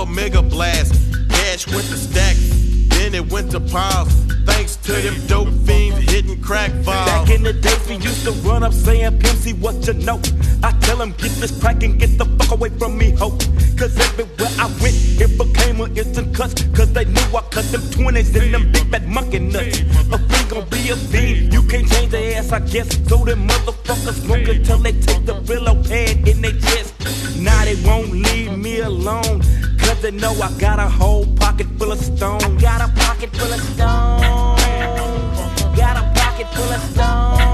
called Mega Blast. Cash went to stacks, then it went to piles. Thanks to them dope fiends hitting crack vials. Back in the days we used to run up saying, Pimp C, what you know? I tell them, get this crack and get the fuck away from me, ho. Cause everywhere I went, it became an instant cuss. Cause they knew I cut them 20s and them big fat monkey nuts. A fiend gon' be a fiend, you can't change their ass, I guess. So them motherfuckers smoke until they take the Brillo pad in their chest. Now they won't leave me alone, cause they know I got a whole pocket full of stone. I got a pocket full of stone. Got a pocket full of stone.